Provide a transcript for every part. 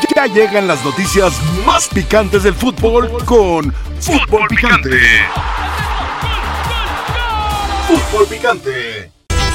Ya llegan las noticias más picantes del fútbol con Fútbol Picante. Fútbol Picante.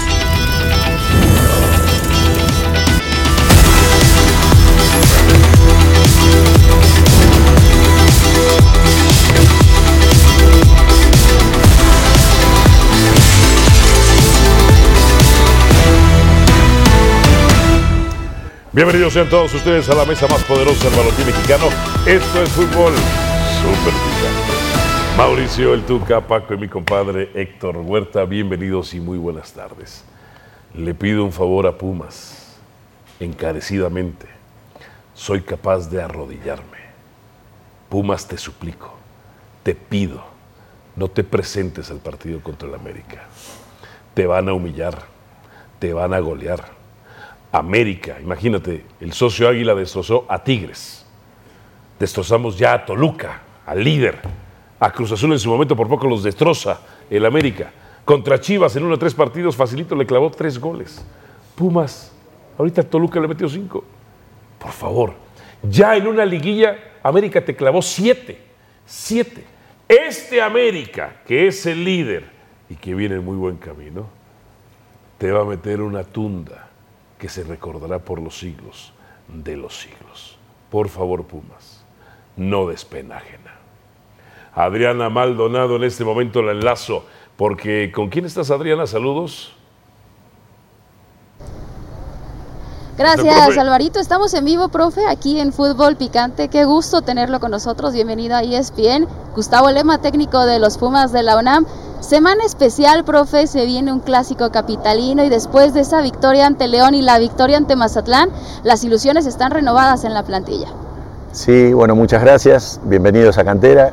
Bienvenidos sean todos ustedes a la mesa más poderosa del balompié mexicano. Esto es Fútbol Súper Picante. Mauricio, el Tuca, Paco y mi compadre Héctor Huerta, bienvenidos y muy buenas tardes. Le pido un favor a Pumas, encarecidamente. Soy capaz de arrodillarme. Pumas, te suplico, te pido, no te presentes al partido contra el América. Te van a humillar, te van a golear. América, imagínate, el socio Águila destrozó a Tigres, destrozamos ya a Toluca, al líder, a Cruz Azul en su momento por poco los destroza el América, contra Chivas en 1 a 3 partidos, facilito le clavó 3 goles, Pumas, ahorita Toluca le metió 5, por favor, ya en una liguilla América te clavó 7, este América, que es el líder y que viene en muy buen camino, te va a meter una tunda que se recordará por los siglos de los siglos. Por favor, Pumas, no des pena ajena. Adriana Maldonado, en este momento la enlazo, porque ¿con quién estás, Adriana? Saludos. Gracias, Alvarito. Estamos en vivo, profe, aquí en Fútbol Picante. Qué gusto tenerlo con nosotros. Bienvenido a ESPN. Gustavo Lema, técnico de los Pumas de la UNAM. Semana especial, profe, se viene un clásico capitalino y después de esa victoria ante León y la victoria ante Mazatlán, las ilusiones están renovadas en la plantilla. Sí, bueno, muchas gracias, bienvenidos a Cantera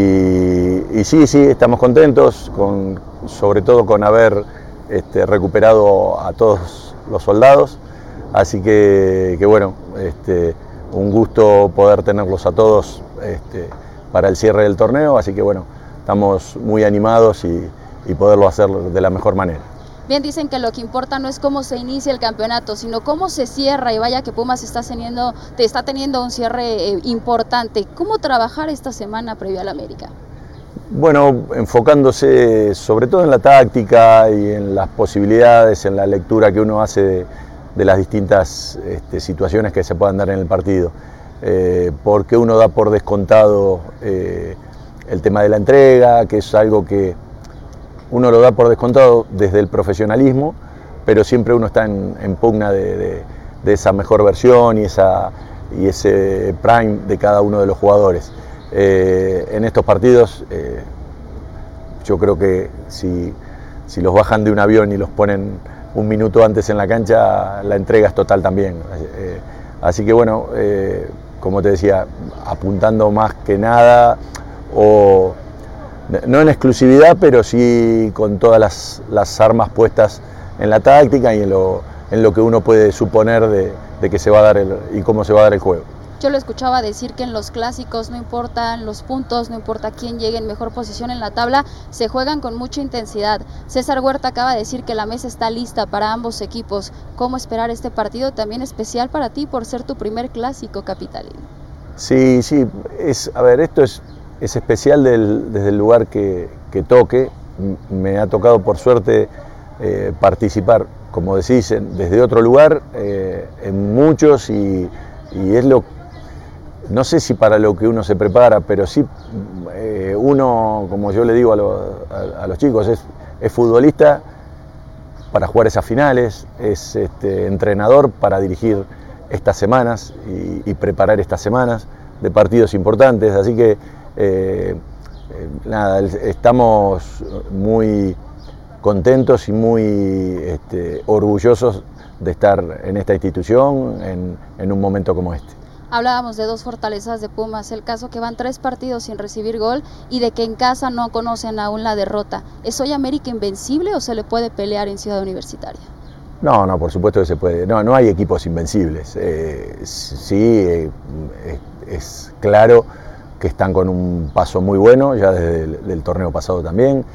y sí, estamos contentos, sobre todo con haber recuperado a todos los soldados, así que bueno, un gusto poder tenerlos a todos para el cierre del torneo, así que bueno, estamos muy animados y poderlo hacer de la mejor manera. Bien, dicen que lo que importa no es cómo se inicia el campeonato, sino cómo se cierra, y vaya que Pumas está teniendo un cierre importante. ¿Cómo trabajar esta semana previo al América? Bueno, enfocándose sobre todo en la táctica y en las posibilidades, en la lectura que uno hace de las distintas situaciones que se puedan dar en el partido. Porque uno da por descontado el tema de la entrega, que es algo que uno lo da por descontado desde el profesionalismo, pero siempre uno está en pugna de esa mejor versión y ese prime de cada uno de los jugadores. En estos partidos, yo creo que si los bajan de un avión y los ponen un minuto antes en la cancha, la entrega es total también. Así que bueno, como te decía, apuntando más que nada, o no en exclusividad, pero sí con todas las armas puestas en la táctica y en lo que uno puede suponer de que se va a dar y cómo se va a dar el juego. Yo lo escuchaba decir que en los clásicos no importan los puntos, no importa quién llegue en mejor posición en la tabla, se juegan con mucha intensidad. César Huerta acaba de decir que la mesa está lista para ambos equipos. ¿Cómo esperar este partido también especial para ti por ser tu primer clásico capitalino? Sí, esto es especial desde el lugar que toque. Me ha tocado por suerte participar, como decís, desde otro lugar, en muchos y es no sé si para lo que uno se prepara, pero sí uno, como yo le digo a los chicos, es futbolista para jugar esas finales, es entrenador para dirigir estas semanas y preparar estas semanas de partidos importantes, así que estamos muy contentos y muy orgullosos de estar en esta institución en un momento como este. Hablábamos de dos fortalezas de Pumas, el caso que van 3 partidos sin recibir gol y de que en casa no conocen aún la derrota. ¿Es hoy América invencible o se le puede pelear en Ciudad Universitaria? No, por supuesto que se puede. No hay equipos invencibles. Sí, es claro que están con un paso muy bueno, ya desde el torneo pasado también.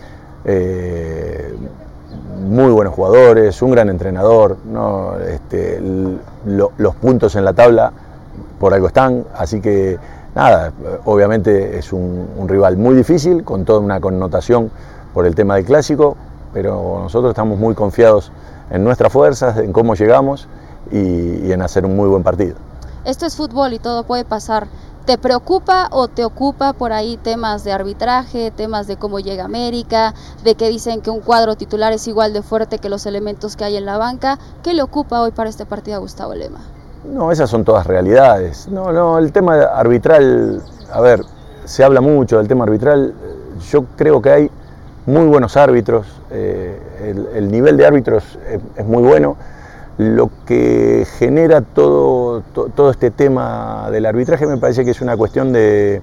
Muy buenos jugadores, un gran entrenador, ¿no? Los puntos en la tabla por algo están, así que nada, obviamente es un rival muy difícil, con toda una connotación por el tema del clásico, pero nosotros estamos muy confiados en nuestras fuerzas, en cómo llegamos y en hacer un muy buen partido. Esto es fútbol y todo puede pasar. ¿Te preocupa o te ocupa por ahí temas de arbitraje, temas de cómo llega América, de que dicen que un cuadro titular es igual de fuerte que los elementos que hay en la banca? ¿Qué le ocupa hoy para este partido a Gustavo Lema? No, esas son todas realidades. No, el tema arbitral, a ver, se habla mucho del tema arbitral. Yo creo que hay muy buenos árbitros, el nivel de árbitros es muy bueno. Lo que genera todo este tema del arbitraje me parece que es una cuestión de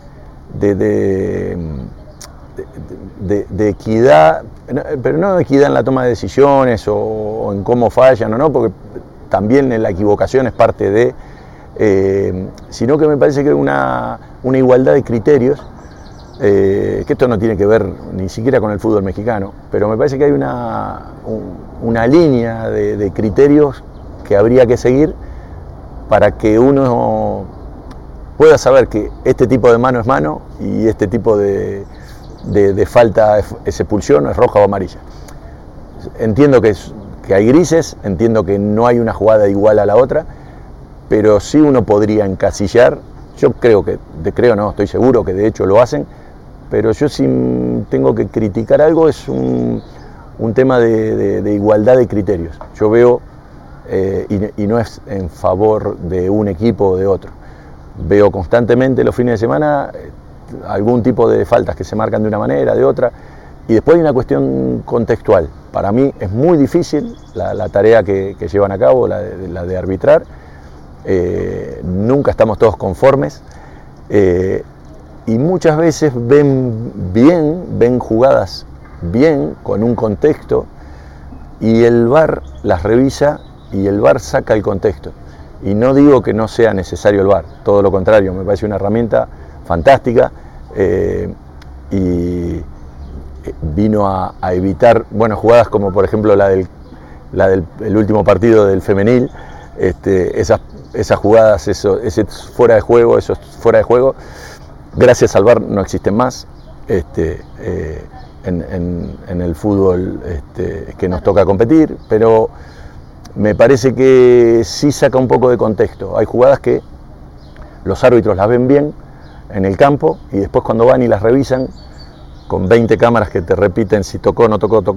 equidad, pero no equidad en la toma de decisiones o en cómo fallan o no, porque también la equivocación es parte de, sino que me parece que una igualdad de criterios, que esto no tiene que ver ni siquiera con el fútbol mexicano, pero me parece que hay una línea de criterios que habría que seguir para que uno pueda saber que este tipo de mano es mano y este tipo de falta es expulsión, es roja o amarilla. Entiendo que hay grises, entiendo que no hay una jugada igual a la otra, pero sí uno podría encasillar. Yo estoy seguro que de hecho lo hacen, pero yo si tengo que criticar algo es un tema de igualdad de criterios. Yo veo, y no es en favor de un equipo o de otro, veo constantemente los fines de semana algún tipo de faltas que se marcan de una manera, de otra, y después hay una cuestión contextual. Para mí es muy difícil la tarea que llevan a cabo, la de arbitrar. Nunca estamos todos conformes. Y muchas veces ven jugadas bien, con un contexto, y el VAR las revisa y el VAR saca el contexto. Y no digo que no sea necesario el VAR, todo lo contrario, me parece una herramienta fantástica y vino a evitar jugadas como por ejemplo la del último partido del femenil, esas jugadas, ese fuera de juego, esos fuera de juego. Gracias al VAR no existen más en el fútbol que nos toca competir, pero me parece que sí saca un poco de contexto. Hay jugadas que los árbitros las ven bien en el campo y después cuando van y las revisan con 20 cámaras que te repiten si tocó, no tocó,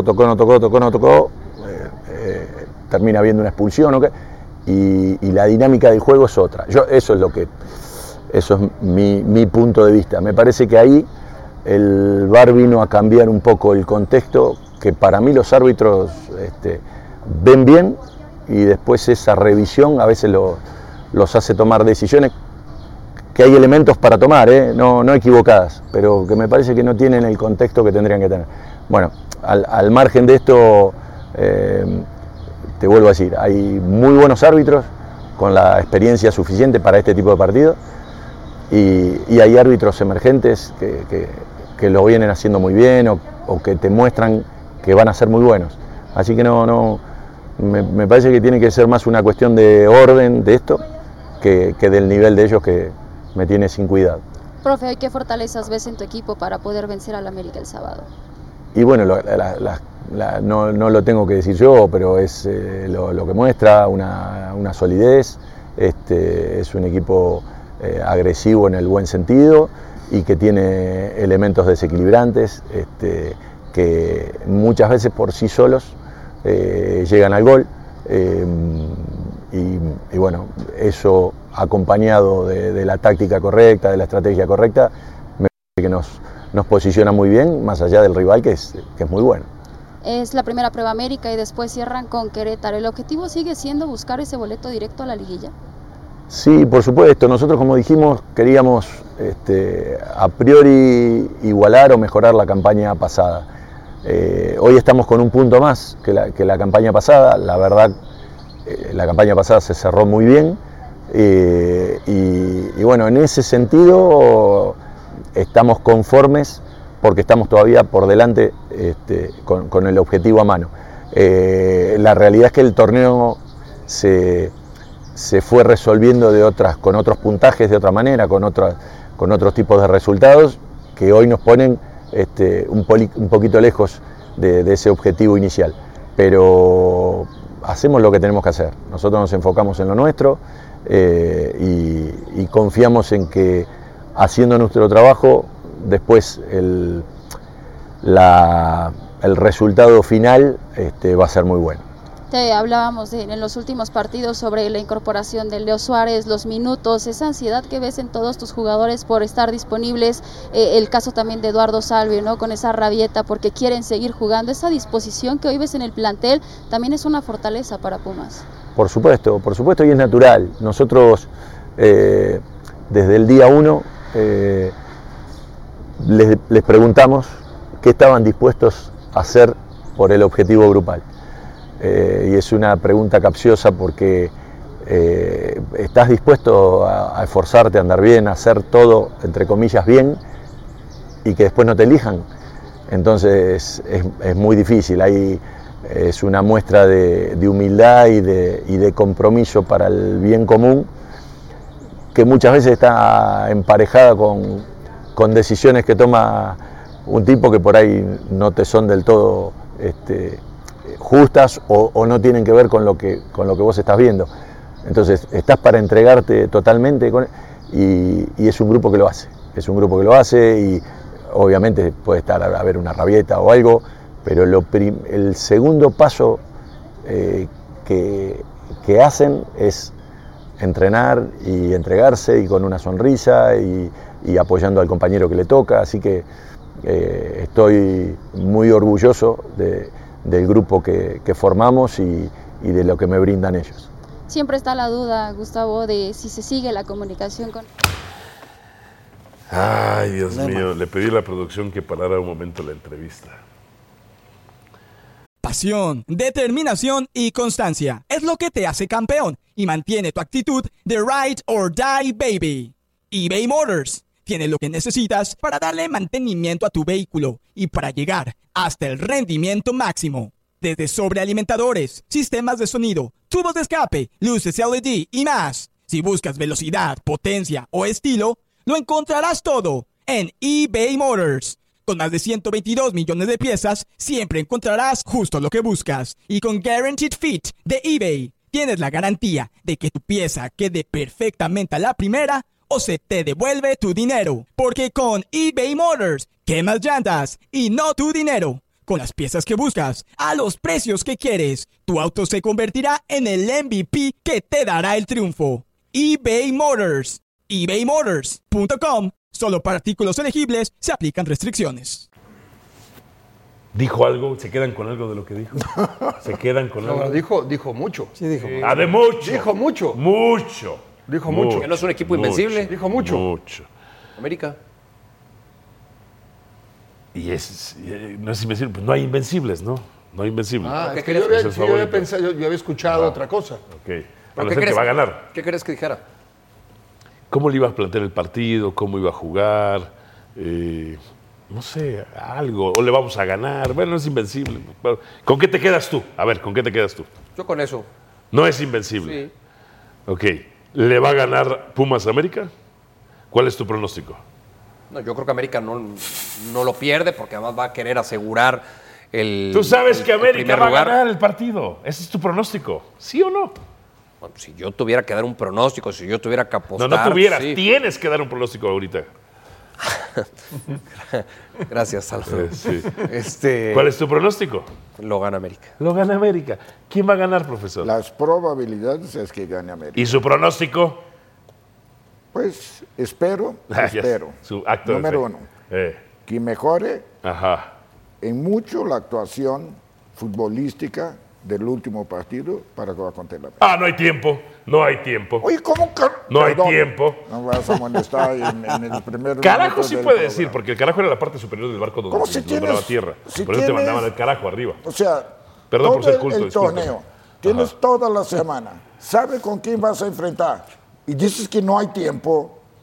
termina habiendo una expulsión, ¿okay? Y la dinámica del juego es otra. Eso es mi punto de vista. Me parece que ahí el VAR vino a cambiar un poco el contexto, que para mí los árbitros ven bien y después esa revisión a veces los hace tomar decisiones que hay elementos para tomar, no equivocadas, pero que me parece que no tienen el contexto que tendrían que tener. Bueno, al margen de esto, te vuelvo a decir, hay muy buenos árbitros con la experiencia suficiente para este tipo de partidos. Y hay árbitros emergentes que lo vienen haciendo muy bien o que te muestran que van a ser muy buenos. Así que me parece que tiene que ser más una cuestión de orden de esto que del nivel de ellos que me tiene sin cuidado. Profe, ¿qué fortalezas ves en tu equipo para poder vencer al América el sábado? Y bueno, no lo tengo que decir yo, pero es lo que muestra una solidez. Es un equipo agresivo en el buen sentido y que tiene elementos desequilibrantes que muchas veces por sí solos llegan al gol y bueno, eso acompañado de la táctica correcta, de la estrategia correcta, me parece que nos posiciona muy bien, más allá del rival que es muy bueno. Es la primera prueba América y después cierran con Querétaro. ¿El objetivo sigue siendo buscar ese boleto directo a la liguilla? Sí, por supuesto. Nosotros, como dijimos, queríamos a priori igualar o mejorar la campaña pasada. Hoy estamos con un punto más que la campaña pasada. La verdad, la campaña pasada se cerró muy bien y bueno, en ese sentido estamos conformes porque estamos todavía por delante con el objetivo a mano. La realidad es que el torneo se se fue resolviendo con otros puntajes de otra manera, con otros tipos de resultados que hoy nos ponen un poquito lejos de ese objetivo inicial. Pero hacemos lo que tenemos que hacer. Nosotros nos enfocamos en lo nuestro y confiamos en que haciendo nuestro trabajo, después el resultado final va a ser muy bueno. Hablábamos en los últimos partidos sobre la incorporación de Leo Suárez, los minutos, esa ansiedad que ves en todos tus jugadores por estar disponibles, el caso también de Eduardo Salvio, ¿no? Con esa rabieta porque quieren seguir jugando, esa disposición que hoy ves en el plantel también es una fortaleza para Pumas. Por supuesto, y es natural. Nosotros desde el día 1 les preguntamos qué estaban dispuestos a hacer por el objetivo grupal. Y es una pregunta capciosa porque estás dispuesto a esforzarte, a andar bien, a hacer todo, entre comillas, bien, y que después no te elijan. Entonces es muy difícil. Ahí es una muestra de humildad y de compromiso para el bien común, que muchas veces está emparejada con decisiones que toma un tipo que por ahí no te son del todo justas o no tienen que ver con lo que vos estás viendo. Entonces estás para entregarte totalmente y es un grupo que lo hace, y obviamente puede haber una rabieta o algo, pero el segundo paso que hacen es entrenar y entregarse y con una sonrisa y apoyando al compañero que le toca, así que estoy muy orgulloso del grupo que formamos y de lo que me brindan ellos. Siempre está la duda, Gustavo, de si se sigue la comunicación con... Ay, Dios mío, le pedí a la producción que parara un momento la entrevista. Pasión, determinación y constancia es lo que te hace campeón y mantiene tu actitud de ride or die, baby. eBay Motors tiene lo que necesitas para darle mantenimiento a tu vehículo y para llegar hasta el rendimiento máximo. Desde sobrealimentadores, sistemas de sonido, tubos de escape, luces LED y más. Si buscas velocidad, potencia o estilo, lo encontrarás todo en eBay Motors. Con más de 122 millones de piezas, siempre encontrarás justo lo que buscas. Y con Guaranteed Fit de eBay, tienes la garantía de que tu pieza quede perfectamente a la primera o se te devuelve tu dinero. Porque con eBay Motors, quemas llantas y no tu dinero. Con las piezas que buscas, a los precios que quieres, tu auto se convertirá en el MVP que te dará el triunfo. eBay Motors. ebaymotors.com. Solo para artículos elegibles se aplican restricciones. ¿Dijo algo? ¿Se quedan con algo de lo que dijo? ¿Se quedan con algo? Dijo mucho. Sí, dijo. De mucho. Dijo mucho. Mucho. Dijo mucho. Que no es un equipo invencible. Dijo mucho. Mucho. América. Y no es invencible, pues no hay invencibles, ¿no? No hay invencibles. Es que yo había pensado, yo había escuchado otra cosa. Ok. Bueno, es el que va a ganar. ¿Qué crees que dijera? ¿Cómo le iba a plantear el partido? ¿Cómo iba a jugar? No sé, algo. ¿O le vamos a ganar? Bueno, no es invencible. ¿Con qué te quedas tú? A ver, ¿con qué te quedas tú? Yo con eso. No es invencible. Sí. Ok. ¿Le va a ganar Pumas América? ¿Cuál es tu pronóstico? No, yo creo que América no lo pierde porque además va a querer asegurar el Tú sabes que América va a lugar. ganar el partido. Ese es tu pronóstico. ¿Sí o no? Bueno, si yo tuviera que dar un pronóstico, si yo tuviera que apostar... No tuvieras. Sí. Tienes que dar un pronóstico ahorita. Gracias, Salvador. Sí. ¿Cuál es tu pronóstico? Lo gana América. Lo gana América. ¿Quién va a ganar, profesor? Las probabilidades es que gane América. ¿Y su pronóstico? Pues espero. Su acto Número de fe. 1. Que mejore Ajá. en mucho la actuación futbolística del último partido para que va contra la América. No hay tiempo. No hay tiempo. Oye, ¿cómo que? No hay tiempo. No vas a molestar en el primer Carajo minuto sí del puede programa. decir, porque el carajo era la parte superior del barco donde ¿Cómo si donde daba tienes- tierra. si Por eso te tienes- mandaban el carajo arriba. O sea, Perdón por todo ser culto, el disculpe. torneo, tienes Ajá. toda la semana, sabes con quién vas a enfrentar y dices que no hay tiempo.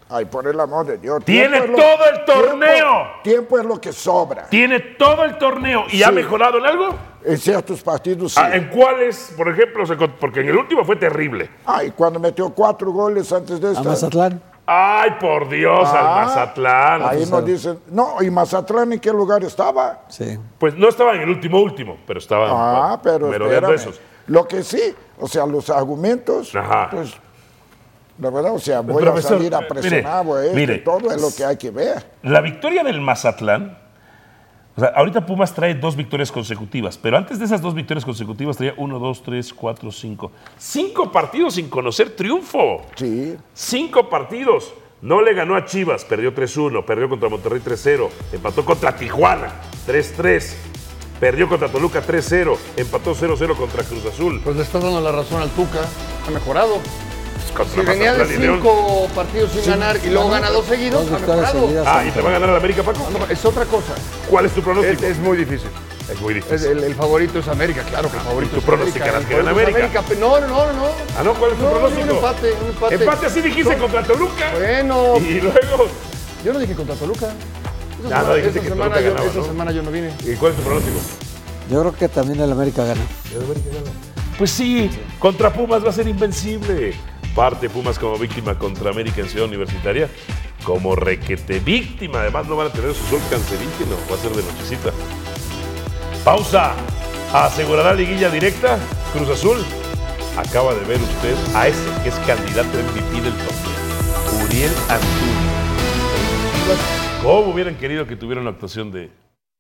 Ay, por el amor de Dios. Tiene todo el torneo. Tiempo es lo que sobra. Tiene todo el torneo. ¿Y ha mejorado en algo? En ciertos partidos, sí. ¿En cuáles, por ejemplo? Porque en el último fue terrible. Ay, cuando metió 4 goles antes de ¿A Mazatlán? Ay, por Dios, al Mazatlán. Ahí nos dicen, no, ¿y Mazatlán en qué lugar estaba? Sí. Pues no estaba en el último, pero estaba pero merodeando esos. Lo que sí, o sea, los argumentos, pues, la verdad, o sea, voy a salir a presionar, todo es lo que hay que ver. La victoria del Mazatlán, o sea, ahorita Pumas trae 2 victorias consecutivas, pero antes de esas 2 victorias consecutivas traía 1, 2, 3, 4, 5. 5 partidos sin conocer triunfo. Sí. 5 partidos. No le ganó a Chivas, perdió 3-1, perdió contra Monterrey 3-0, empató contra Tijuana 3-3, perdió contra Toluca 3-0, empató 0-0 contra Cruz Azul. Pues le estás dando la razón al Tuca, ha mejorado. Contra Si venía de 5 partidos sin ganar y luego gana 2 seguidos, ha mejorado. ¿Y te va a ganar el América, Paco? No, es otra cosa. ¿Cuál es tu pronóstico? Es muy difícil. Es muy difícil. El favorito es América, claro que el favorito ¿Tu es pronóstico América. que gana América? No. Ah, no, ¿cuál es tu pronóstico? Un empate. Empate así dijiste contra Toluca. Bueno. Y luego... Yo no dije contra Toluca. Esa semana yo no vine. ¿Y cuál es tu pronóstico? Yo creo que también el América gana. Pues sí, contra Pumas va a ser invencible. Parte Pumas como víctima contra América en Ciudad Universitaria. Como requete víctima. Además no van a tener su sol cancerígeno. Va a ser de nochecita. Pausa. ¿Asegurará liguilla directa? Cruz Azul. Acaba de ver usted a ese que es candidato MVP del torneo. Uriel Antuna. ¿Cómo hubieran querido que tuviera una actuación de...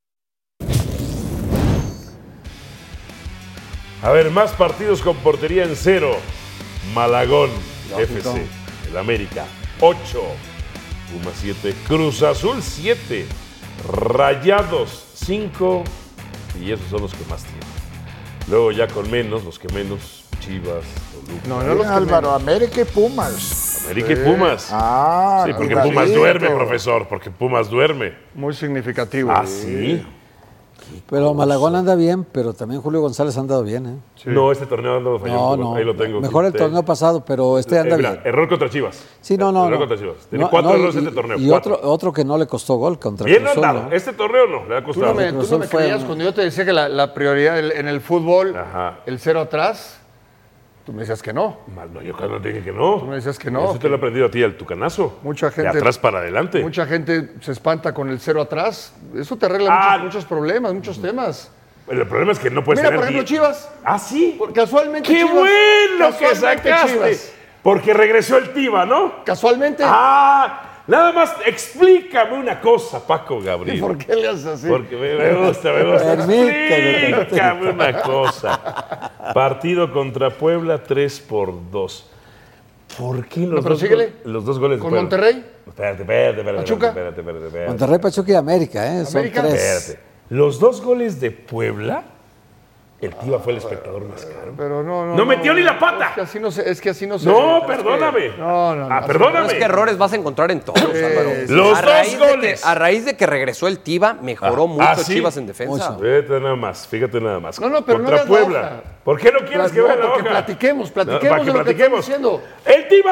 A ver, más partidos con portería en 0. Malagón, FC, el América, 8. Pumas 7. Cruz Azul, 7. Rayados, 5. Y esos son los que más tienen. Luego ya con menos, los que menos, Chivas, Toluca. No, los que Álvaro, menos. América y Pumas. América y Pumas. Sí, porque Pumas duerme, profesor, porque Pumas duerme. Muy significativo. Ah, sí. Pero Malagón anda bien, pero también Julio González ha andado bien, ¿eh? Sí. No, este torneo anda fallando. No. Ahí lo tengo. Mejor el torneo pasado, pero este anda bien. Error contra Chivas. Sí, Error contra Chivas. Tiene 4 errores este torneo. Y otro que no le costó gol contra Bien Cruz Azul, andado. ¿No? Este torneo no, le ha costado. Tú no me creías cuando yo te decía que la prioridad en el fútbol, el 0 atrás. Tú me decías que no. No, yo cuando te dije que no. Tú me decías que no. Eso te lo he aprendido a ti, al tucanazo. Mucha gente. De atrás para adelante. Mucha gente se espanta con el 0 atrás. Eso te arregla muchos problemas, muchos temas. El problema es que no puedes tener... Mira, por ejemplo, Chivas. Ah, sí. Casualmente ¡Qué Chivas. bueno que sacaste! Chivas. Porque regresó el Tiva, ¿no? Casualmente. Nada más explícame una cosa, Paco Gabriel. ¿Y por qué le haces así? Porque me gusta. Explícame una cosa. Partido contra Puebla, 3-2. ¿Por qué los dos goles de ¿Con Monterrey? Espérate. ¿Pachuca? Espérate. Monterrey, Pachuca y América, ¿eh? Son 3. Espérate. Los 2 goles de Puebla, el Tiva fue el espectador más caro. Pero no metió ni la pata. Es que así no se... No, perdóname. Perdóname. Es que errores vas a encontrar en todos, Álvaro. Los 2 goles. A raíz de que regresó el Tiva, mejoró mucho Chivas en defensa. Fíjate nada más. No, pero contra Puebla. ¿Por qué no quieres que vea la hoja? Platiquemos de lo que estamos diciendo. El Tiva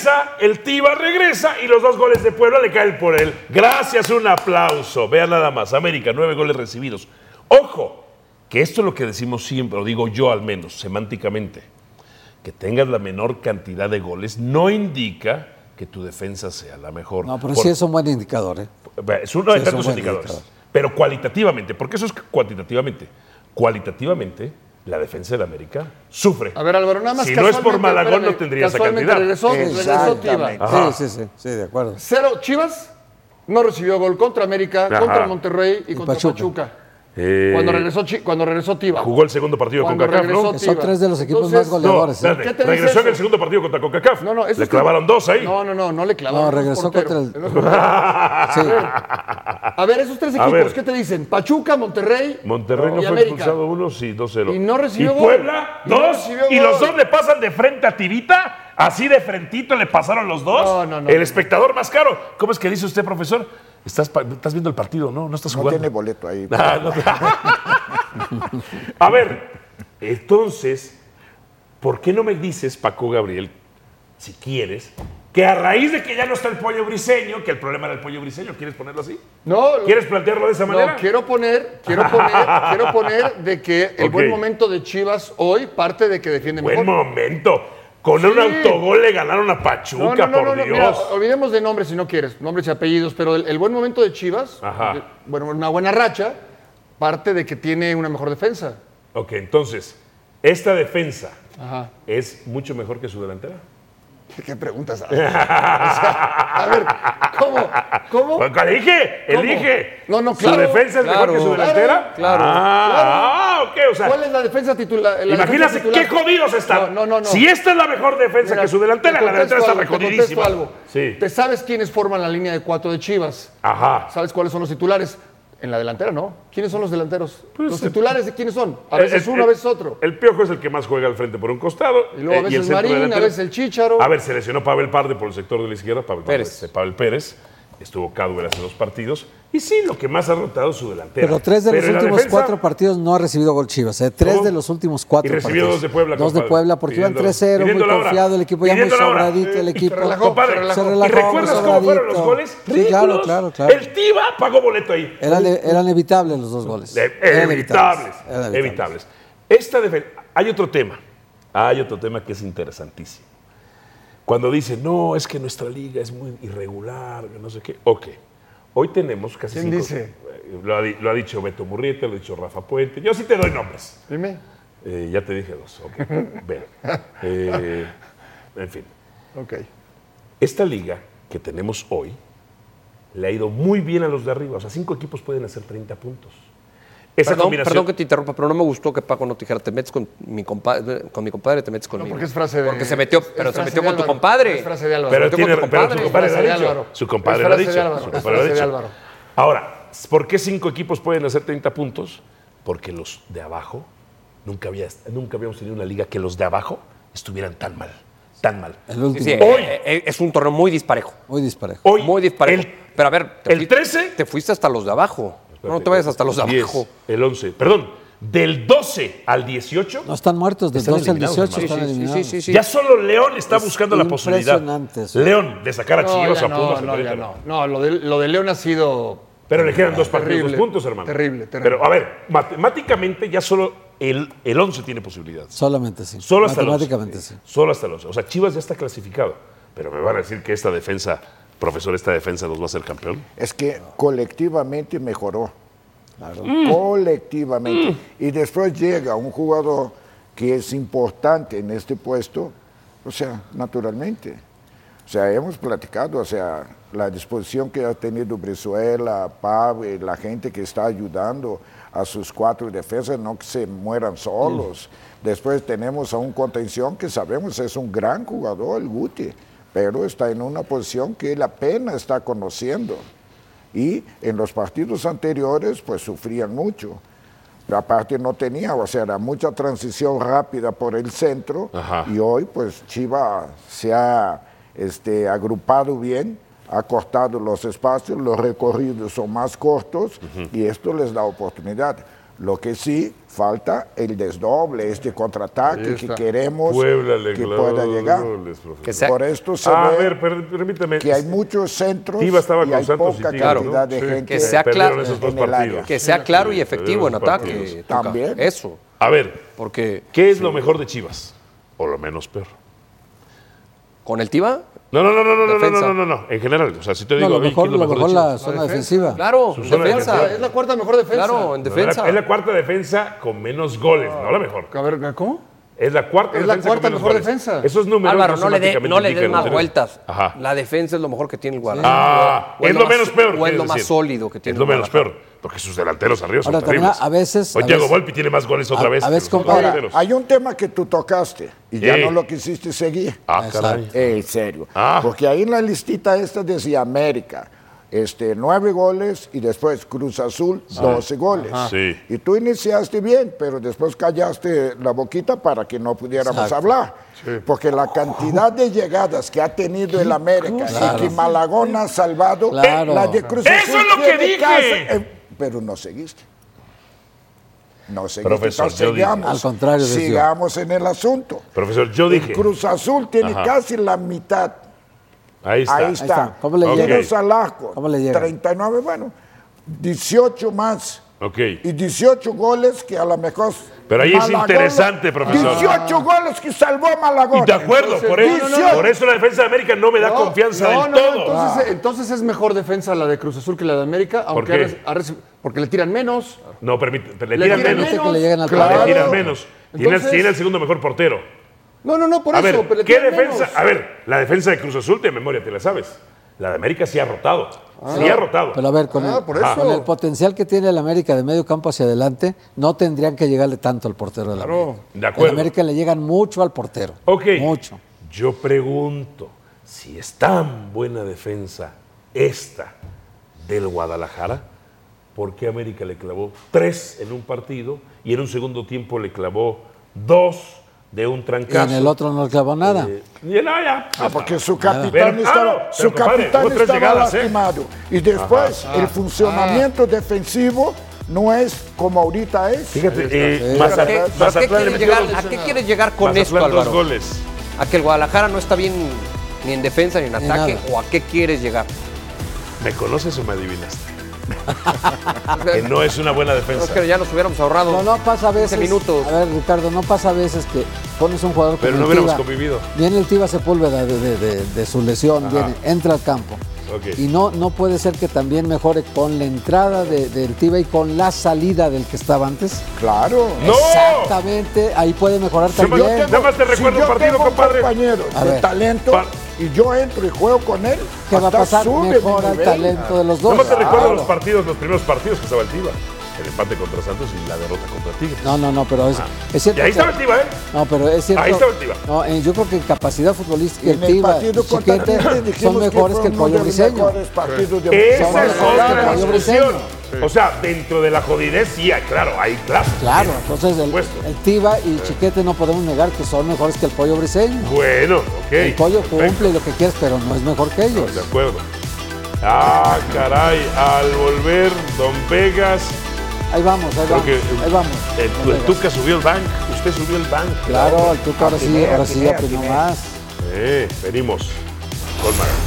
regresa y los 2 goles de Puebla le caen por él. Gracias, un aplauso. Vean nada más. América, 9 goles recibidos. Ojo, que esto es lo que decimos siempre, o digo yo al menos, semánticamente. Que tengas la menor cantidad de goles no indica que tu defensa sea la mejor. No, pero sí es un buen indicador, ¿eh? Es uno de tantos indicadores. Pero cualitativamente, porque eso es cuantitativamente. Cualitativamente, la defensa del América sufre. A ver, Álvaro, nada más si no es por Malagón, no tendría esa cantidad. Regresó Tiva. Sí, de acuerdo. 0, Chivas no recibió gol contra América, contra Monterrey y contra Pachuca. Cuando regresó Tiva. Jugó el segundo partido con CONCACAF, ¿no? Son 3 de los equipos más goleadores. No, regresó en el segundo partido contra CONCACAF. Le clavaron 2 ahí. No le clavaron. No, regresó contra el... Sí. A ver, esos 3 equipos, ¿qué te dicen? Pachuca, Monterrey no fue expulsado 1, sí, 2-0. Y no recibió gol. ¿Y Puebla? 2. ¿Y los 2 le pasan de frente a Tivita? ¿Así de frentito le pasaron los 2? No. El espectador más caro. ¿Cómo es que dice usted, profesor? Estás viendo el partido, ¿no? No estás jugando. No tiene boleto ahí. A ver, entonces, ¿por qué no me dices, Paco Gabriel, si quieres, que a raíz de que ya no está el Pollo Briseño, que el problema era el Pollo Briseño, ¿quieres ponerlo así? No. ¿Quieres plantearlo de esa manera? No, quiero poner de que el buen momento de Chivas hoy parte de que defiende mejor. Buen momento. Con un autogol le ganaron a Pachuca, por Dios. Mira, olvidemos de nombres si no quieres, nombres y apellidos, pero el buen momento de Chivas, una buena racha, parte de que tiene una mejor defensa. Ok, entonces, esta defensa es mucho mejor que su delantera. ¿Qué preguntas? O sea, a ver, ¿cómo? Pues elige. No, claro. ¿Su defensa es mejor que su delantera? Claro. Ok, o sea. ¿Cuál es la defensa titular? Imagínate qué jodidos están. No. Si esta es la mejor defensa que su delantera, la delantera está recodidísima. Sí. ¿Te sabes quiénes forman la línea de 4 de Chivas? ¿Sabes cuáles son los titulares? En la delantera, ¿no? ¿Quiénes son los delanteros? Pues, ¿los titulares de quiénes son? A veces uno, a veces otro. El Piojo es el que más juega al frente por un costado. Y luego a veces Marín, a veces el Chícharo. A ver, se lesionó Pavel Parde por el sector de la izquierda. Pavel Pérez. Estuvo Cadwell hace 2 partidos. Y sí, lo que más ha rotado es su delantera. Pero 3 de los últimos 4 partidos no ha recibido gol Chivas. 3 de los últimos 4 partidos. Y recibió 2 de Puebla. 2 de Puebla porque iban 3-0, muy confiado el equipo, ya muy sobradito el equipo. Se relajó. ¿Y recuerdas cómo fueron los goles? Sí, claro. El Tiva pagó boleto ahí. Eran evitables los 2 goles. Evitables. Esta defensa. Hay otro tema que es interesantísimo. Cuando dicen, no, es que nuestra liga es muy irregular, no sé qué. Ok, hoy tenemos casi ¿Quién dice? Lo ha dicho Beto Murrieta, lo ha dicho Rafa Puente. Yo sí te doy nombres. Dime. Ya te dije 2. Ok, ven. En fin. Ok. Esta liga que tenemos hoy le ha ido muy bien a los de arriba. O sea, 5 equipos pueden hacer 30 puntos. Perdón que te interrumpa, pero no me gustó que Paco no te dijera, te metes con mi compadre, te metes conmigo. No, porque es frase de... Porque se metió con tu compadre. Es frase de Álvaro. Pero su compadre lo ha dicho. Su compadre lo ha dicho. Ahora, ¿por qué 5 equipos pueden hacer 30 puntos? Porque los de abajo, nunca habíamos tenido una liga que los de abajo estuvieran tan mal. Sí, hoy es un torneo muy disparejo. Pero a ver, el 13 te fuiste hasta los de abajo. No te vayas hasta los de abajo. El 11. Perdón, del 12 al 18. No están muertos, del 12 al 18 están eliminados. Sí. Ya solo León está buscando la posibilidad. León, de sacar a Chivas o a Pumas. No, lo de León ha sido... Pero le quedan 2 partidos, 2 puntos, hermano. Terrible. Pero, a ver, matemáticamente ya solo el 11 tiene posibilidad. Solamente sí. Solo hasta matemáticamente sí. Solo hasta el 11. O sea, Chivas ya está clasificado. Pero me van a decir que esta defensa nos va a hacer campeón. Es que colectivamente mejoró. Claro. Colectivamente. Y después llega un jugador que es importante en este puesto, o sea, naturalmente. O sea, hemos platicado, o sea, la disposición que ha tenido Brizuela, Pavel, la gente que está ayudando a sus 4 defensas, no que se mueran solos. Después tenemos a un contención que sabemos es un gran jugador, el Guti, pero está en una posición que él apenas está conociendo. Y en los partidos anteriores, pues sufrían mucho. Aparte no tenía, o sea, era mucha transición rápida por el centro. Y hoy, pues Chivas se ha agrupado bien, ha cortado los espacios, los recorridos son más cortos y esto les da oportunidad. Lo que sí falta el desdoble, contraataque que queremos que pueda llegar. Por esto se ve permíteme. que hay muchos centros y hay poca cantidad de gente que sea claro, en el área. Que sea claro y efectivo en ataque. También. Eso. A ver, porque ¿qué es lo mejor de Chivas? O lo menos peor. ¿Con el Tiva? No. En general, o sea, si te digo lo mejor la zona defensiva. Claro, defensa. Es la 4ª mejor defensa. Claro, en defensa. Es la 4ª defensa con menos goles, no la mejor. A ver, ¿cómo? Es la 4ª mejor defensa. Esos números Álvaro, no le des más vueltas. La defensa es lo mejor que tiene el Guadalajara. Es lo menos peor. O es lo más sólido que tiene el Guadalajara. Es lo menos peor, porque sus delanteros arriba son terribles. A veces... Hoy Thiago Volpi tiene más goles otra vez. Ahora, hay un tema que tú tocaste y ya no lo quisiste seguir. Caray. En serio. Porque ahí en la listita esta decía América, 9 goles y después Cruz Azul, 12 goles. Y tú iniciaste bien, pero después callaste la boquita para que no pudiéramos hablar. Porque la cantidad de llegadas que ha tenido el América y que Malagón ha salvado, la de Cruz Azul. ¡Eso es lo que dije! Pero no seguiste. Profesor, sigamos, al contrario, sigamos en el asunto. Profesor, yo dije. El Cruz Azul tiene casi la mitad Ahí está. ¿Cómo le llega? Tienes al arco. ¿Cómo le llega? 39, bueno, 18 más. Ok. Y 18 goles que a lo mejor... Pero ahí es interesante, profesor. 18 goles que salvó a Malagón. Y de acuerdo, por eso la defensa de América no me da confianza del todo. Entonces es mejor defensa la de Cruz Azul que la de América, aunque porque le tiran menos. No, le tiran menos. Que le llegan al Le tiran menos. Tiene el segundo mejor portero. No, por a eso. Ver, ¿qué defensa? Menos. A ver, la defensa de Cruz Azul, de memoria te la sabes. La de América sí ha rotado. Sí ha rotado. Pero a ver, con el potencial que tiene el América de medio campo hacia adelante, no tendrían que llegarle tanto al portero de la América. De acuerdo. En América le llegan mucho al portero. Ok. Mucho. Yo pregunto, si es tan buena defensa esta del Guadalajara, ¿por qué América le clavó 3 en un partido y en un segundo tiempo le clavó 2 de un trancazo? Y en el otro no le clavó nada. Porque su capitán estaba lastimado. Y después el funcionamiento defensivo no es como ahorita es. Fíjate, ¿a qué quieres llegar con esto, Álvaro? 2 goles. ¿A que el Guadalajara no está bien ni en defensa ni en ataque? ¿O a qué quieres llegar? ¿Me conoces o me adivinaste? Que no es una buena defensa. Es que ya nos hubiéramos ahorrado. No pasa a veces. 15 minutos. A ver, Ricardo, no pasa a veces que pones un jugador pero no hubiéramos convivido. Viene el Tiva Sepúlveda de su lesión, entra al campo. Okay. Y no puede ser que también mejore con la entrada del Tiva y con la salida del que estaba antes. Claro. ¡No! Exactamente, ahí puede mejorar también. Nada más te recuerdo un partido, compadre. Compañero de talento y yo entro y juego con él. ¿Qué va a pasar? Mejora el talento de los dos. Nada más te recuerdo los primeros partidos que estaba el Tiva. El empate contra Santos y la derrota contra Tigres. No, pero es cierto. Y ahí estaba el Tiva, ¿eh? No, pero es cierto. Ahí estaba el Tiva. No, yo creo que en capacidad futbolística el Tiva y Chiquete son mejores que el Pollo Briseño. Esa es otra discusión. O sea, dentro de la jodidez, sí, claro, hay clases. Claro, entonces el Tiva y Chiquete no podemos negar que son mejores que el Pollo Briseño. Bueno, ok. El Pollo cumple lo que quieras, pero no es mejor que ellos. De acuerdo. Ah, caray, al volver Don Vegas. Ahí vamos. El Tuca subió el bank, usted subió el bank. Claro, el Tuca ahora sí opinó más. Venimos con más.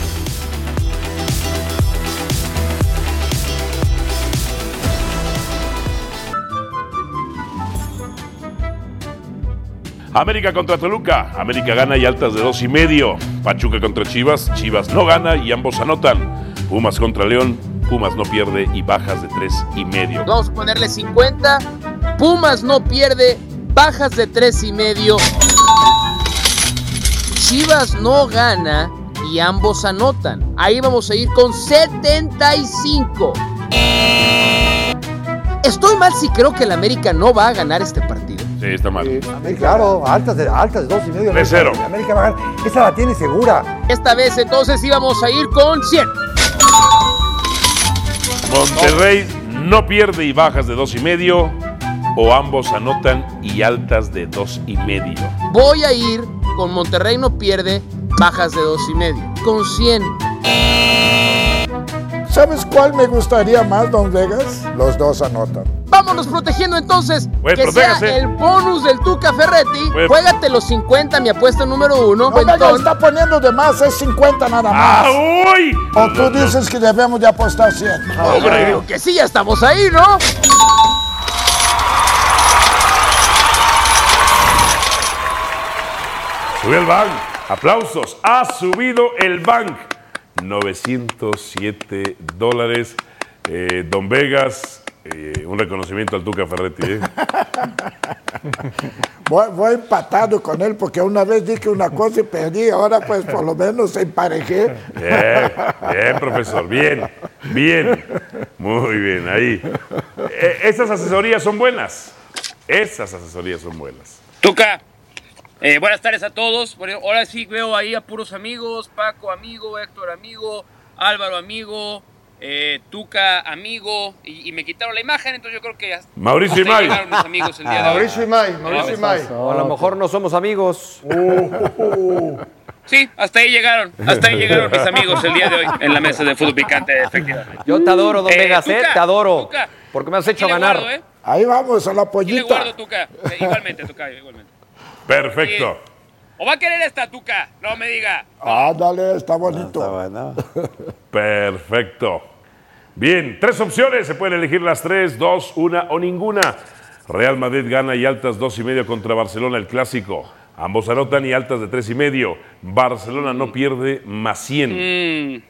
América contra Toluca. América gana y altas de 2.5. Pachuca contra Chivas. Chivas no gana y ambos anotan. Pumas contra León. Pumas no pierde y bajas de 3.5. Vamos a ponerle 50. Pumas no pierde, bajas de 3.5. Chivas no gana y ambos anotan. Ahí vamos a ir con 75. Estoy mal si creo que el América no va a ganar este partido. Sí, está mal. Claro, altas de 2.5. 3-0. América va a ganar. Esa la tiene segura. Esta vez entonces íbamos a ir con 100. Monterrey no pierde y bajas de 2.5 o ambos anotan y altas de 2.5. Voy a ir con Monterrey no pierde, bajas de 2.5. Con 100. ¿Sabes cuál me gustaría más, Don Vegas? Los dos anotan. Vámonos protegiendo entonces. Pues, sea el bonus del Tuca Ferretti. Juégate los 50, mi apuesta número 1. No, Vegas está poniendo de más, es 50 nada más. ¡Uy! O tú dices que debemos de apostar 100. Creo que sí, ya estamos ahí, ¿no? Subió el bank. Aplausos. Ha subido el bank. $907. Don Vegas, un reconocimiento al Tuca Ferretti. Voy empatado con él porque una vez dije una cosa y perdí, ahora pues por lo menos emparejé. Bien, profesor, bien. Muy bien, ahí. Esas asesorías son buenas. Tuca, buenas tardes a todos. Ahora sí veo ahí a puros amigos. Paco amigo, Héctor amigo, Álvaro amigo, Tuca amigo. Y me quitaron la imagen, entonces yo creo que ya Mauricio y May. Llegaron mis amigos el día de hoy. Mauricio y May. O a lo mejor no somos amigos. Sí, hasta ahí llegaron mis amigos el día de hoy en la mesa de Fútbol Picante, efectivamente. Yo te adoro, Don Vegas, Tuca, te adoro. Tuca, porque me has hecho ganar. Guardo, Ahí vamos, a la pollita. Y le guardo, Tuca. Igualmente, Tuca, igualmente. Perfecto. ¿O va a querer esta, Tuca? No me diga. Ándale, está bonito. Está bueno. Perfecto. Bien, 3 opciones, se pueden elegir las 3, 2, 1 o ninguna. Real Madrid gana y altas 2.5 contra Barcelona, el clásico. Ambos anotan y altas de 3.5. Barcelona no pierde, +100.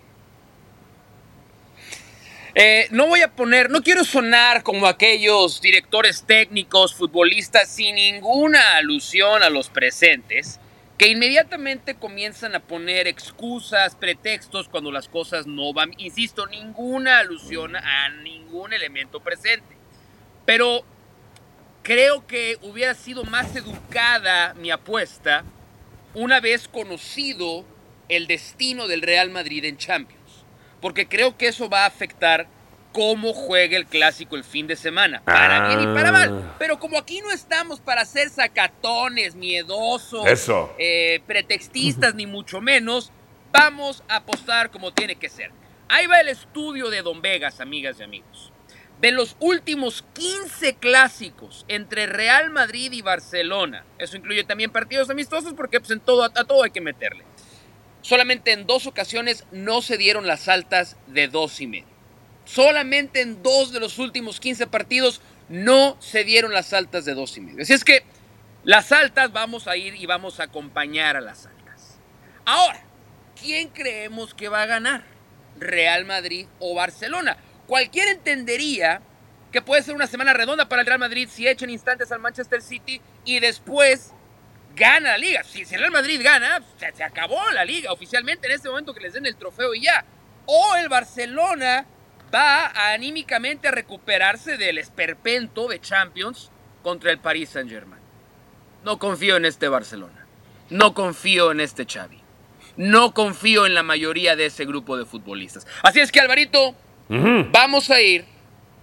No quiero sonar como aquellos directores técnicos, futbolistas, sin ninguna alusión a los presentes, que inmediatamente comienzan a poner excusas, pretextos cuando las cosas no van. Insisto, ninguna alusión a ningún elemento presente. Pero creo que hubiera sido más educada mi apuesta una vez conocido el destino del Real Madrid en Champions. Porque creo que eso va a afectar cómo juegue el clásico el fin de semana. Para bien y para mal. Pero como aquí no estamos para ser sacatones, miedosos, pretextistas, ni mucho menos, vamos a apostar como tiene que ser. Ahí va el estudio de Don Vegas, amigas y amigos. De los últimos 15 clásicos entre Real Madrid y Barcelona, eso incluye también partidos amistosos porque pues, a todo hay que meterle. Solamente en 2 ocasiones no se dieron las altas de 2.5. Solamente en 2 de los últimos 15 partidos no se dieron las altas de 2.5. Así es que las altas vamos a ir y vamos a acompañar a las altas. Ahora, ¿quién creemos que va a ganar? ¿Real Madrid o Barcelona? Cualquiera entendería que puede ser una semana redonda para el Real Madrid si echan instantes al Manchester City y después gana la liga. Si el Real Madrid gana, se acabó la liga oficialmente en este momento, que les den el trofeo y ya. O el Barcelona va anímicamente a recuperarse del esperpento de Champions contra el Paris Saint-Germain. No confío en este Barcelona. No confío en este Xavi. No confío en la mayoría de ese grupo de futbolistas. Así es que, Alvarito, vamos a ir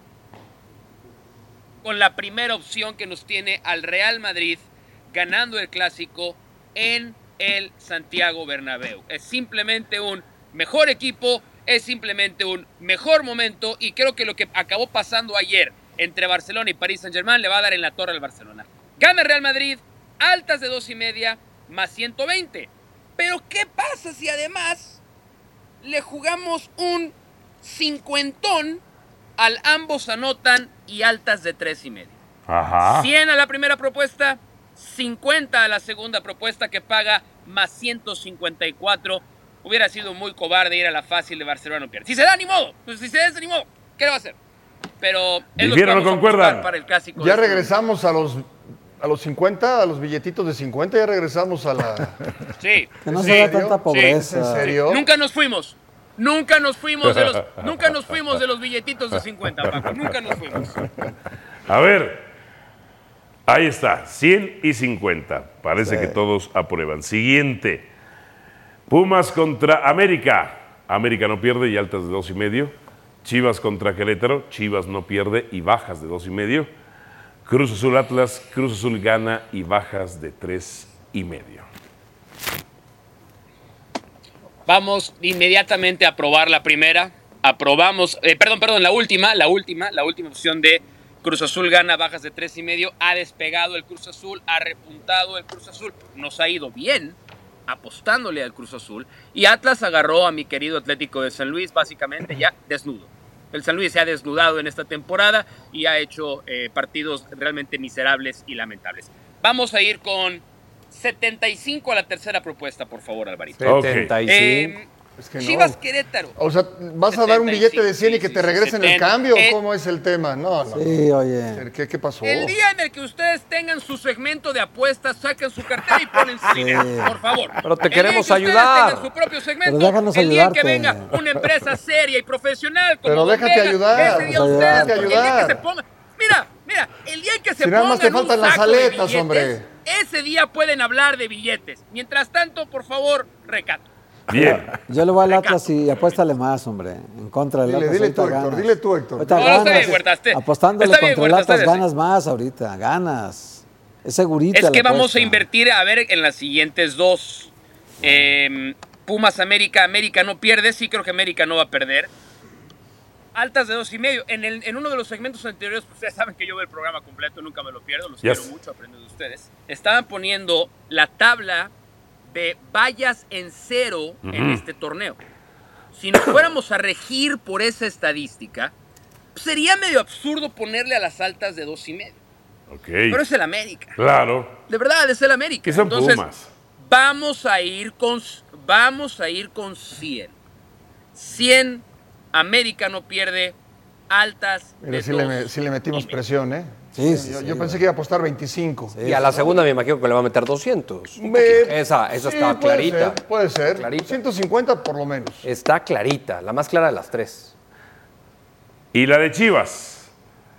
con la primera opción que nos tiene al Real Madrid ganando el clásico en el Santiago Bernabéu. Es simplemente un mejor equipo, es simplemente un mejor momento y creo que lo que acabó pasando ayer entre Barcelona y Paris Saint-Germain le va a dar en la torre al Barcelona. Gana Real Madrid, altas de 2.5 más 120. Pero ¿qué pasa si además le jugamos un 50 al ambos anotan y altas de 3.5? Ajá. 100 a la primera propuesta, 50 a la segunda propuesta que paga más 154. Hubiera sido muy cobarde ir a la fácil de Barcelona no pierde. Si se da, ni modo. Pues si se da, ni modo. ¿Qué le va a hacer? Pero es lo que vamos a buscar para el clásico. Ya regresamos a los 50, a los billetitos de 50, ya regresamos a la... Sí. Que no se vea tanta pobreza. ¿En serio? Nunca nos fuimos. Nunca nos fuimos de los billetitos de 50, Paco. Nunca nos fuimos. A ver, ahí está, 100 y 50. Parece que todos aprueban. Siguiente, Pumas contra América. América no pierde y altas de 2.5. Chivas contra Querétaro. Chivas no pierde y bajas de 2.5. Cruz Azul Atlas. Cruz Azul gana y bajas de 3.5. Vamos inmediatamente a probar la primera. Aprobamos, la última opción de Cruz Azul gana, bajas de 3.5. Ha despegado el Cruz Azul, ha repuntado el Cruz Azul. Nos ha ido bien apostándole al Cruz Azul. Y Atlas agarró a mi querido Atlético de San Luis, básicamente ya desnudo. El San Luis se ha desnudado en esta temporada y ha hecho partidos realmente miserables y lamentables. Vamos a ir con 75 a la tercera propuesta, por favor, Alvarito. 75. Es que no. Chivas Querétaro. O sea, ¿vas a dar un billete de 100 y que te regresen el cambio? ¿Cómo es el tema? No. Sí, oye. ¿Qué pasó? El día en el que ustedes tengan su segmento de apuestas, saquen su cartera y ponen su dinero, por favor. Pero te queremos ayudar. ayudar. Tengan su propio segmento. Pero déjanos el día en ayudarte. que venga una empresa seria y profesional como Pero déjate Vegas, ayudar. ese día ustedes, Déjate el día que ayudar. se pongan... Mira, el día en que se Si nada más te pongan un faltan las saco de aletas, billetes, hombre. ese día pueden hablar de billetes. Mientras tanto, por favor, recato. Bien. Yo le voy al Atlas y apuéstale más, hombre. En contra del Atlas. Dile tú, ahorita Héctor. ganas. Dile tú, Héctor. Ahorita No, está ganas. bien, Huerta, Apostándole está bien, contra el Huerta, Atlas está ganas bien. más ahorita. Ganas. Es segurita Es la que vamos apuesta. a invertir, a ver, en las siguientes dos. Pumas América. América no pierde. Sí creo que América no va a perder. Altas de 2.5. En uno de los segmentos anteriores, pues ustedes saben que yo veo el programa completo, nunca me lo pierdo, los quiero mucho, aprendo de ustedes. Estaban poniendo la tabla de vallas en cero en este torneo. Si nos fuéramos a regir por esa estadística, pues sería medio absurdo ponerle a las altas de 2.5. Okay. Pero es el América. Claro. De verdad, es el América. Que son Entonces, Pumas. Vamos a ir con 100. 100, América no pierde, altas de si le metimos presión, ¿eh? Sí, yo pensé que iba a apostar 25. Y a la segunda me imagino que le va a meter 200. Esa está clarita. Puede ser. Clarita. 150 por lo menos. Está clarita, la más clara de las tres. ¿Y la de Chivas?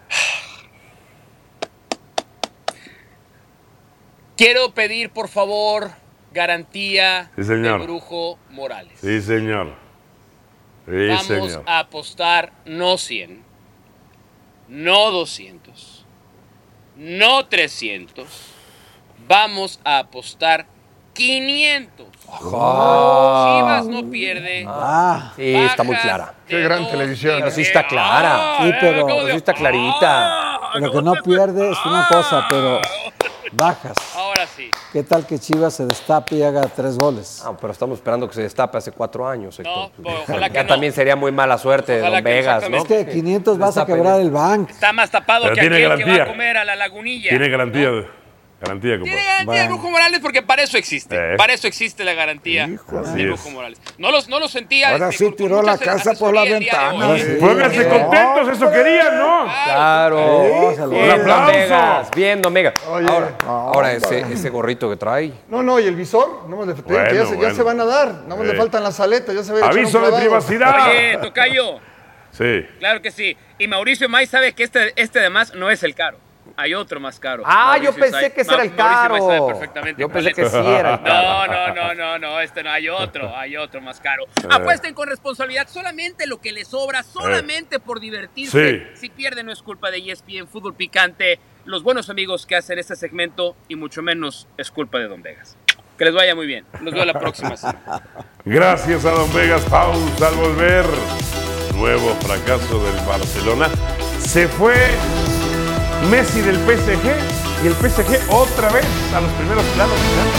Quiero pedir, por favor, garantía Sí, señor. de Brujo Morales. Sí, señor. Sí, Vamos señor. a apostar no 100, no 200, no 300. Vamos a apostar 500. Chivas no pierde. Sí, está muy clara. Qué gran televisión. Pero sí está clara. Sí, pero sí está clarita. Lo que no pierde es una cosa, pero bajas. Ahora sí. ¿Qué tal que Chivas se destape y haga 3 goles? Pero estamos esperando que se destape hace 4 años, Héctor. No, ojalá que Ya no. también sería muy mala suerte de Ojalá Don que Vegas, ¿no? Es que 500 vas a quebrar el banco. Está más tapado Pero que tiene aquel que garantía. va a comer a la lagunilla. Tiene garantía, garantía, Tiene compadre. garantía de Brujo Morales porque para eso existe. Para eso existe la garantía Así de es. Brujo Morales. No lo sentía. Ahora sí tiró la casa por la ventana. Pónganse contentos, eso querían, ¿no? Claro. Un aplauso. Bien, Don Vegas. Ahora ese gorrito que trae. No, y el visor, no le ya se van a dar, no le faltan las aletas, ya se ve. Aviso de privacidad. Oye, tocayo. Sí. Claro que sí. Y Mauricio May sabe que este además no es el caro. Hay otro más caro. Yo pensé que ese era el caro. Mauricio May sabe perfectamente Yo cuál pensé es. que sí era el caro. No, este no, hay otro más caro. Apuesten con responsabilidad, solamente lo que les sobra, solamente por divertirse. Sí. Si pierden no es culpa de ESPN Fútbol Picante, los buenos amigos que hacen este segmento, y mucho menos es culpa de Don Vegas. Que les vaya muy bien. Nos vemos la próxima semana. Gracias a Don Vegas. Pausa al volver. Nuevo fracaso del Barcelona. Se fue Messi del PSG y el PSG otra vez a los primeros planos.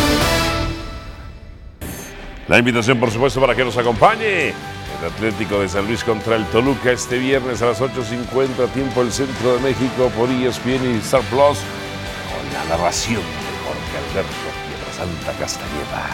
La invitación, por supuesto, para que nos acompañe el Atlético de San Luis contra el Toluca este viernes a las 8:50, tiempo del Centro de México, por ESPN y Star Plus, con la narración de Jorge Alberto Piedrasanta Castañeda.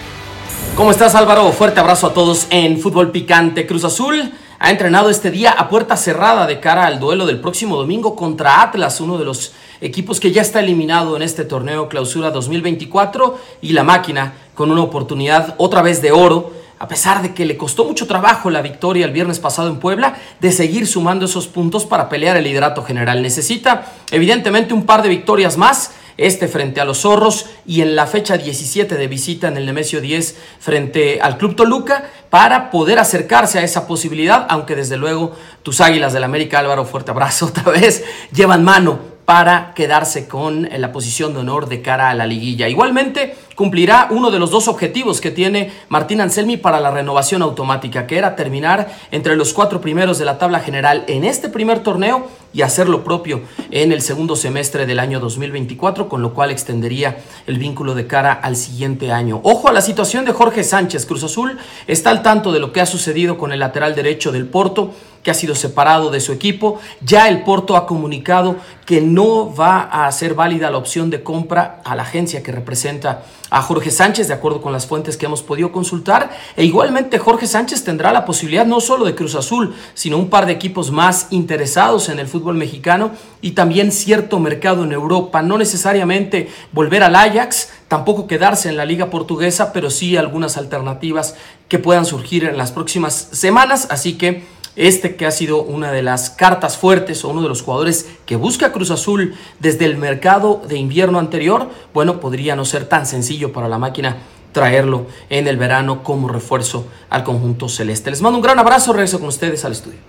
¿Cómo estás, Álvaro? Fuerte abrazo a todos en Fútbol Picante. Cruz Azul ha entrenado este día a puerta cerrada de cara al duelo del próximo domingo contra Atlas, uno de los equipos que ya está eliminado en este torneo Clausura 2024, y la máquina con una oportunidad otra vez de oro, a pesar de que le costó mucho trabajo la victoria el viernes pasado en Puebla, de seguir sumando esos puntos para pelear el liderato general. Necesita evidentemente un par de victorias más, frente a los Zorros y en la fecha 17 de visita en el Nemesio 10 frente al Club Toluca, para poder acercarse a esa posibilidad, aunque desde luego tus Águilas del América, Álvaro, fuerte abrazo otra vez, llevan mano para quedarse con la posición de honor de cara a la liguilla. Igualmente cumplirá uno de los dos objetivos que tiene Martín Anselmi para la renovación automática, que era terminar entre los 4 primeros de la tabla general en este primer torneo y hacer lo propio en el segundo semestre del año 2024, con lo cual extendería el vínculo de cara al siguiente año. Ojo a la situación de Jorge Sánchez. Cruz Azul está al tanto de lo que ha sucedido con el lateral derecho del Porto, que ha sido separado de su equipo. Ya el Porto ha comunicado que no va a ser válida la opción de compra a la agencia que representa a Jorge Sánchez, de acuerdo con las fuentes que hemos podido consultar. E igualmente Jorge Sánchez tendrá la posibilidad no solo de Cruz Azul, sino un par de equipos más interesados en el fútbol mexicano, y también cierto mercado en Europa. No necesariamente volver al Ajax, tampoco quedarse en la liga portuguesa, pero sí algunas alternativas que puedan surgir en las próximas semanas. Así que que ha sido una de las cartas fuertes, o uno de los jugadores que busca Cruz Azul desde el mercado de invierno anterior, bueno, podría no ser tan sencillo para la máquina traerlo en el verano como refuerzo al conjunto celeste. Les mando un gran abrazo, regreso con ustedes al estudio.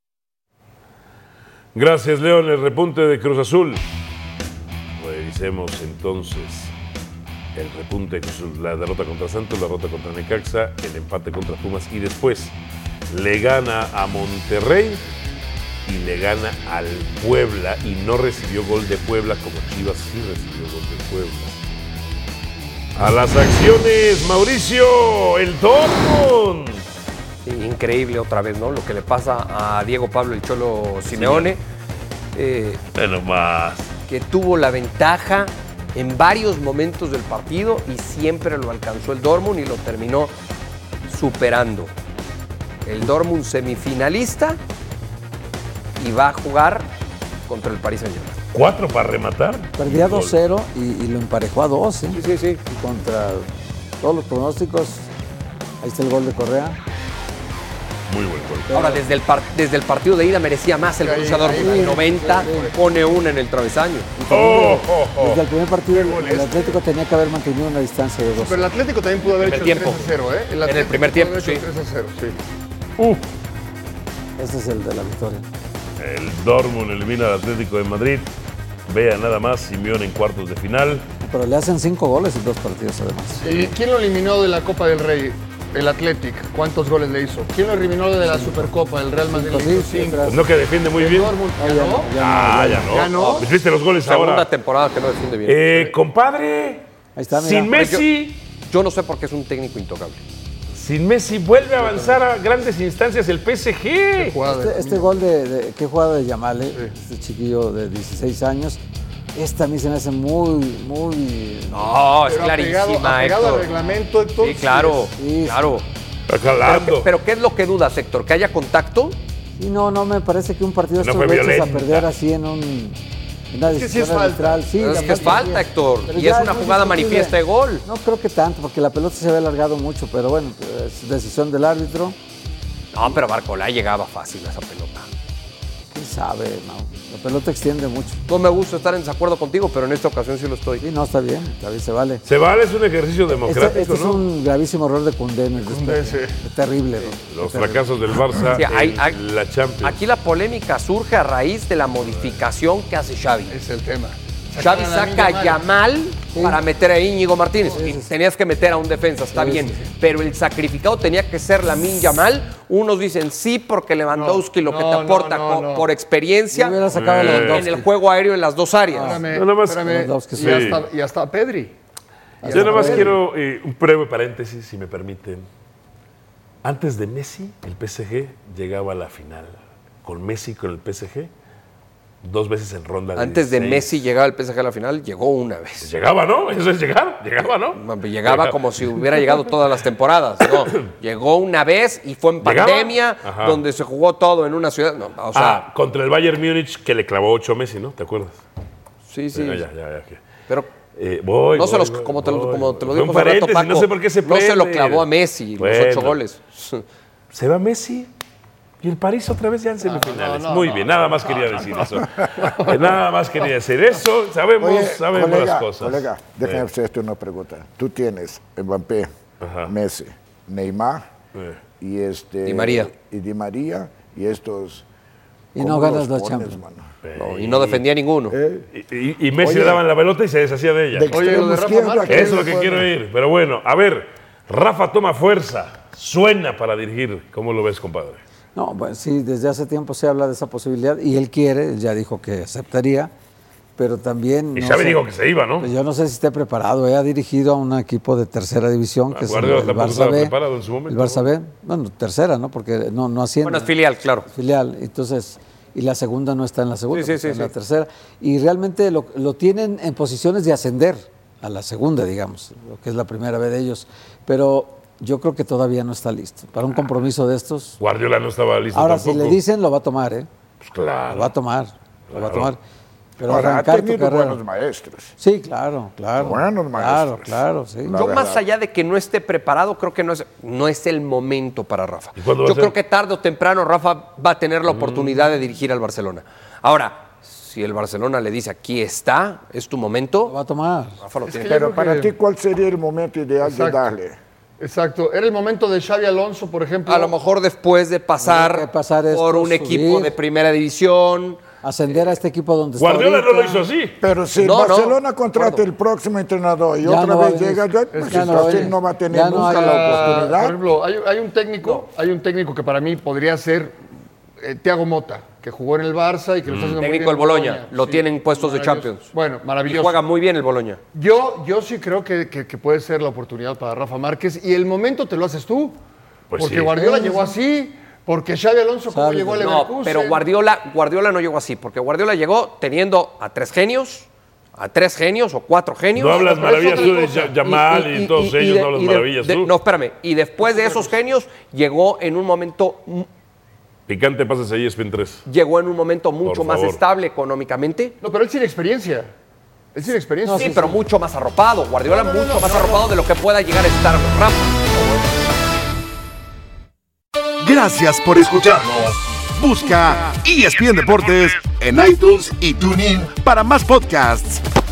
Gracias, León. El repunte de Cruz Azul. Revisemos entonces el repunte de Cruz Azul: la derrota contra Santos, la derrota contra Necaxa, el empate contra Pumas, y después le gana a Monterrey y le gana al Puebla, y no recibió gol de Puebla como Chivas sí recibió gol de Puebla. A las acciones, Mauricio, el Dortmund. Sí, increíble otra vez, ¿no? Lo que le pasa a Diego Pablo el Cholo Simeone. Bueno, más. Que tuvo la ventaja en varios momentos del partido y siempre lo alcanzó el Dortmund y lo terminó superando. El Dortmund semifinalista y va a jugar contra el Paris Saint-Germain. 4 para rematar. Perdía 2-0 y lo emparejó a 2. ¿eh? Sí. Y contra todos los pronósticos, ahí está el gol de Correa. Muy buen gol. Ahora, desde el partido de ida merecía más el Borussia Dortmund. En 90 pone una en el travesaño. Desde el primer partido el Atlético tenía que haber mantenido una distancia de 2. Pero el Atlético también pudo haber hecho 3-0, ¿eh? En el primer tiempo, sí. 3-0, sí. Ese es el de la victoria. El Dortmund elimina al Atlético de Madrid. Vea nada más, Simeone en cuartos de final. Pero le hacen 5 goles en 2 partidos además. ¿Y quién lo eliminó de la Copa del Rey? El Athletic. ¿Cuántos goles le hizo? ¿Quién lo eliminó de la Supercopa? El Real Madrid. Pues no, que defiende muy bien. ¿Ya no? Pues viste los goles Segunda ahora. temporada que no defiende bien. Compadre, ahí está, mira. sin Messi, yo no sé por qué es un técnico intocable. sin Messi vuelve a avanzar a grandes instancias el PSG. Este gol qué jugada de Yamal, este chiquillo de 16 años. Esta a mí se me hace muy... No, es clarísima, apegado Héctor. al reglamento, Héctor. Sí, claro, Sí. claro. Está calando. Pero ¿qué es lo que dudas, Héctor? ¿Que haya contacto? Y no me parece que un partido No estos fue lo eches a violenta. perder así en una sí decisión es falta. arbitral. Sí, Pero es que es falta, Héctor. Pero Y ya es una muy jugada discutible. manifiesta de gol. No creo que tanto, porque la pelota se había alargado mucho, pero bueno, es decisión del árbitro. No, pero Barcolá llegaba fácil a esa pelota. ¿Quién sabe? No, la pelota extiende mucho. No me gusta estar en desacuerdo contigo, pero en esta ocasión sí lo estoy. Sí, no, está bien, se vale. Se vale, es un ejercicio democrático, Este es ¿no? un gravísimo error de Koundé en el Koundé, respeto. sí. Es terrible. Los fracasos del Barça Sí, en la Champions. Aquí la polémica surge a raíz de la modificación que hace Xavi. Es el tema. Xavi saca a Yamal para meter a Íñigo Martínez. Y tenías que meter a un defensa, está bien. Pero el sacrificado tenía que ser Lamine Yamal. Unos dicen sí porque Lewandowski lo que te aporta por experiencia Yo hubiera sacado a Lewandowski. en el juego aéreo en las dos áreas. Lewandowski, sí. Y hasta Pedri. Yo nada más quiero un breve paréntesis, si me permiten. Antes de Messi, el PSG llegaba a la final. Con Messi, con el PSG, 2 veces en ronda de Antes de 16. Messi llegar al PSG a la final, llegó una vez. Llegaba, ¿no? Eso es llegar. Llegaba, ¿no? Llegaba como si hubiera llegado todas las temporadas. No, llegó una vez y fue en pandemia, donde se jugó todo en una ciudad. No, o sea, contra el Bayern Múnich, que le clavó 8 a Messi, ¿no? ¿Te acuerdas? Sí. Ya. Pero como te lo digo hace rato, Paco, no sé por qué se no se lo clavó a Messi, los 8 goles. Se va Messi y el París otra vez ya en semifinales. Muy bien, nada más quería decir eso. Nada más quería decir eso. Sabemos las cosas. Colega, déjame hacerte una pregunta. Tú tienes Mbappé, Messi, Neymar y Di María. Y Di María y estos... Y no ganas la Champions. No, y no defendía ninguno. Y Messi le daban la pelota y se deshacía de ella. Oye, lo de Rafa Márquez. Eso es lo que quiero ir. Pero bueno, a ver, Rafa toma fuerza, suena para dirigir. ¿Cómo lo ves, compadre? No, pues sí, desde hace tiempo se habla de esa posibilidad y él quiere, él ya dijo que aceptaría, pero también... Y Xavi dijo que se iba, ¿no? Pues yo no sé si esté preparado, ha dirigido a un equipo de tercera división, que es el Barça B. preparado en su momento. El Barça B, bueno, tercera, ¿no? Porque no asciende. Bueno, es filial, claro. Filial, entonces, y la segunda no está en la segunda, Sí, está en la tercera. Y realmente lo tienen en posiciones de ascender a la segunda, digamos, lo que es la primera vez de ellos. Pero yo creo que todavía no está listo para un compromiso de estos. Guardiola no estaba listo Ahora, tampoco. si le dicen, lo va a tomar, ¿eh? Pues claro. Lo va a tomar. Pero ahora, arrancar ha tenido tu carrera. buenos maestros. Sí, claro. Buenos maestros. Claro, sí. Yo más allá de que no esté preparado, creo que no es el momento para Rafa. Yo creo que tarde o temprano Rafa va a tener la oportunidad de dirigir al Barcelona. Ahora, si el Barcelona le dice aquí está, es tu momento, lo va a tomar. Rafa lo tiene. Pero para ti, ¿cuál sería el momento ideal de darle? Exacto. ¿Era el momento de Xavi Alonso, por ejemplo? A lo mejor después de pasar por un equipo de primera división. Ascender a este equipo donde Guardiola está no lo hizo así. Pero si Barcelona contrata el próximo entrenador y otra vez llega, entonces no va a tener nunca la oportunidad. Por ejemplo, hay un técnico que para mí podría ser Thiago Motta, que jugó en el Barça y que lo está haciendo muy bien. Técnico del Bologna, lo tienen puestos de Champions. Bueno, maravilloso. Y juega muy bien el Bologna. Yo sí creo que puede ser la oportunidad para Rafa Márquez y el momento te lo haces tú. Pues porque sí. Guardiola llegó así, porque Xabi Alonso cómo llegó a Leverkusen. No, pero Guardiola no llegó así, porque Guardiola llegó teniendo a 3 genios o 4 genios. No hablas maravillas tú de Yamal y todos ellos, no hablas maravillas tú. No, espérame. Y después de esos genios, llegó en un momento... Picante, pasas ahí, ESPN 3. Llegó en un momento mucho más estable económicamente. No, pero él tiene experiencia. No, sí, pero mucho más arropado. Guardiola mucho más arropado de lo que pueda llegar a estar Rafa. Gracias por escucharnos. Busca ESPN Deportes en iTunes y TuneIn para más podcasts.